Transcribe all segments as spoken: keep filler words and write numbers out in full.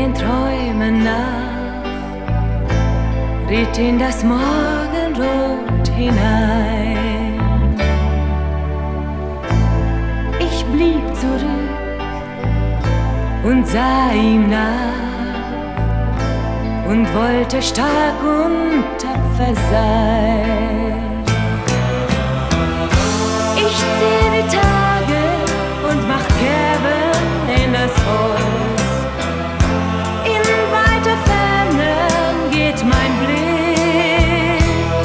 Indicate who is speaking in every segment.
Speaker 1: den Träumen nach, ritt in das Morgenrot hinein. Ich blieb zurück und sah ihm nach und wollte stark und tapfer sein. Ich zähl die Tage und mach Kerben in das Holz. In weite Fernen geht mein Blick,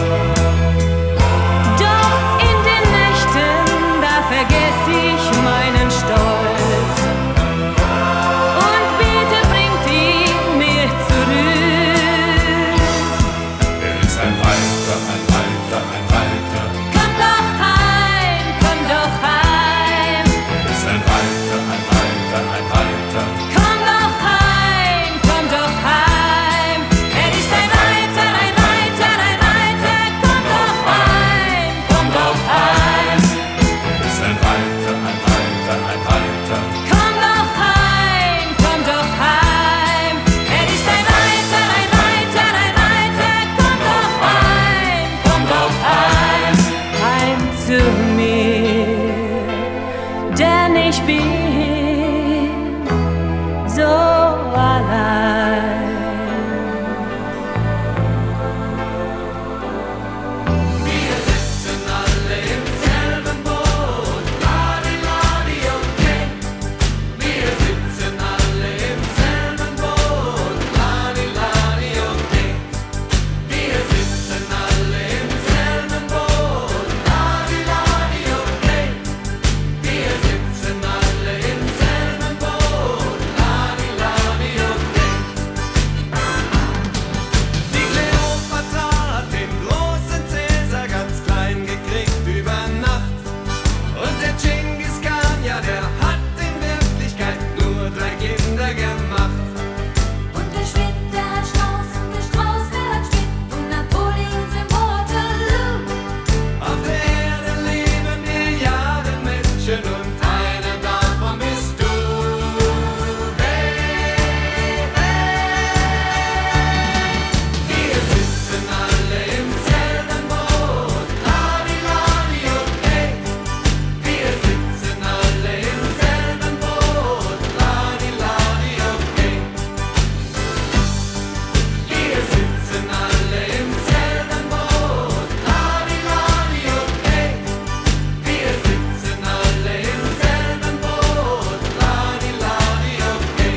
Speaker 1: doch in den Nächten, da vergess ich meinen Stolz und bitte bringt ihn mir zurück.
Speaker 2: Er ist ein Reiter, ein Reiter, ein Reiter.
Speaker 1: Komm doch heim, komm doch heim.
Speaker 2: Er ist ein Reiter, ein Reiter, ein Reiter.
Speaker 1: Komm doch heim, komm doch heim. Er ist ein Reiter, ein Reiter, ein Reiter. Komm doch heim, komm doch heim.
Speaker 2: Er ist ein Reiter, ein Reiter, ein Reiter.
Speaker 1: Komm doch heim, komm doch heim. Er ist ein Reiter, ein Reiter, ein Reiter. Komm doch heim, komm doch heim. Heim zu mir, denn ich bin so allein.
Speaker 3: Wir sitzen alle im selben Boot, ladi ladi okay. Wir sitzen alle im selben Boot, ladi ladi okay. Wir sitzen alle im selben Boot, ladi ladi okay. Wir sitzen alle im selben Boot, ladi ladi okay. Die Kleopatra hat den großen Cäsar ganz klein gekriegt über Nacht. Und der Genghis Khan, ja, der hat in Wirklichkeit nur drei Kinder gemacht.
Speaker 4: Und der Schmidt, der hat Strauß und der Strauß, der hat Schmidt und Napoleon im Waterloo.
Speaker 3: Auf der Erde leben Milliarden Menschen und einer davon bist du. Hey, hey. Wir sitzen alle im selben Boot, ladi ladi okay. Wir sitzen alle im selben Boot, ladi ladi okay. Wir sitzen alle im selben Boot, ladi ladi okay. Wir sitzen alle im selben Boot, ladi ladi okay.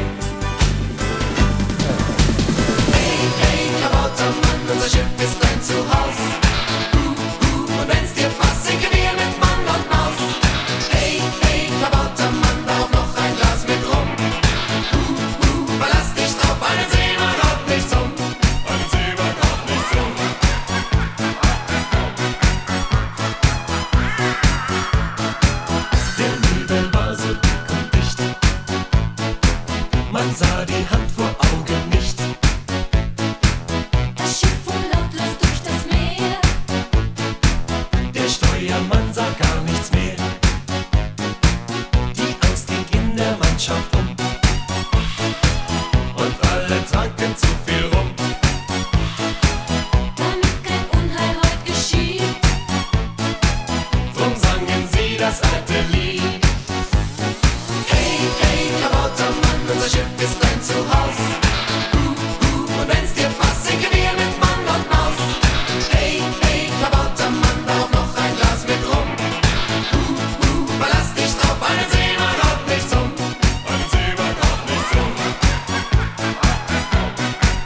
Speaker 3: Hey, hey, Kabautermann, unser Schiff ist dein Zuhause. Uh, uh, und wenn's dir passt, sinken wir mit Mann und Maus. Hey, hey, Kabautermann, darauf noch ein Glas mit Rum. Uh, uh, verlass dich drauf, einen Seemann kommt nicht zum. Einen Seemann kommt nicht zum. Der Nebel war so dick und dicht, man sah die Hand vor Augen nicht.
Speaker 4: Das Schiff fuhr lautlos durch das Meer.
Speaker 3: Der Steuermann sah gar nichts mehr. Die Angst ging in der Mannschaft um und alle tranken zu viel rum.
Speaker 4: Damit kein Unheil heut geschieht.
Speaker 3: Drum sangen sie das alte Lied. Hey, hey, Kabautermann, unser Schiff ist dein Zuhause. Uh, uh, und wenn's dir passt, sinken wir mit Mann und Maus. Hey, hey, Kabautermann, darauf noch ein Glas mit Rum. Uh, uh, verlass dich drauf, einen Seemann kommt nicht zum. Einen Seemann kommt nicht zum.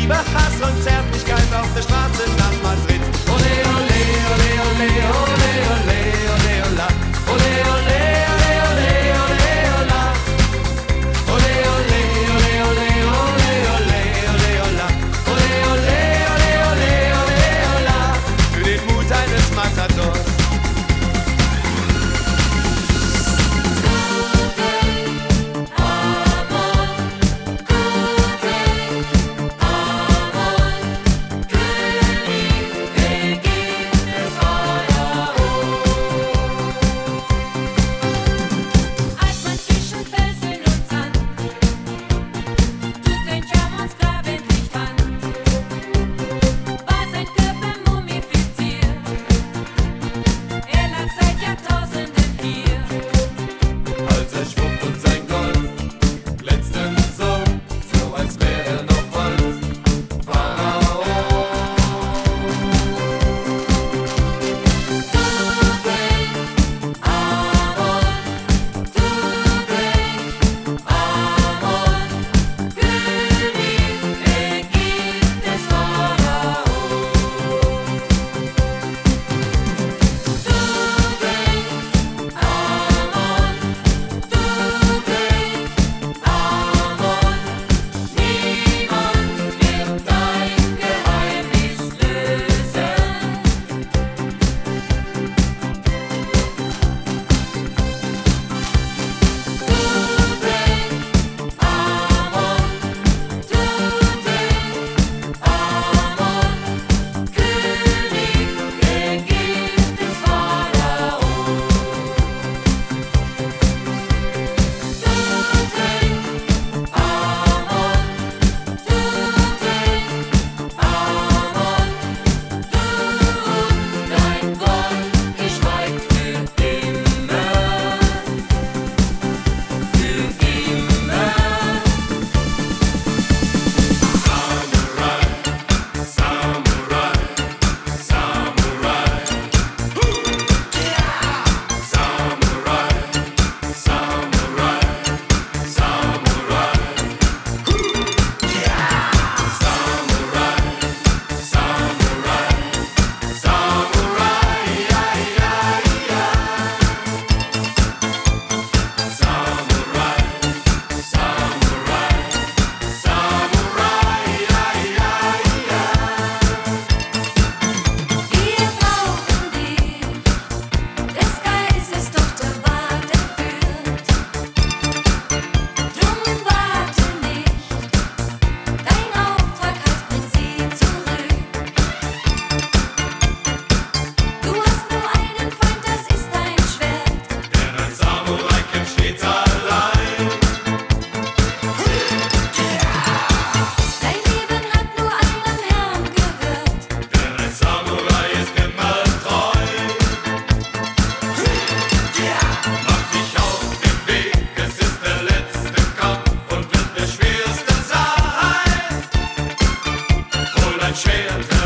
Speaker 3: Liebe, Hass und Zärtlichkeit auf der Straße nach Madrid. Ole, ole, ole, ole, ole, ole, ole, ola. Ole, ole, ole, ole, ole, ola. Ole, ole, ole, ole, ole, ole, ole, ola. Ole, ole, ole, ole, ole, ola. Für den Mut eines Matadors.
Speaker 4: Als man zwischen Felsen und Sand Tutanchamuns Grab endlich fand, war sein Körper mumifiziert. Er lag seit Jahrtausenden hier.
Speaker 2: Als er schwupp und sein Gold glänzten so, so als wär er noch bald Pharao.
Speaker 4: Wir brauchen dich, des Geistes Tochter ward entführt. Drum warte nicht, dein Auftrag heißt, bring sie zurück. Du hast nur einen Feind, das ist dein Schwert.
Speaker 2: Denn ein Samurai kämpft stets allein.
Speaker 4: Dein Leben hat nur einem Herrn gehört.
Speaker 2: Denn ein Samurai ist immer treu. Mach dich auf den Weg, es ist der letzte Kampf und wird der schwerste sein. Hol dein Schwert,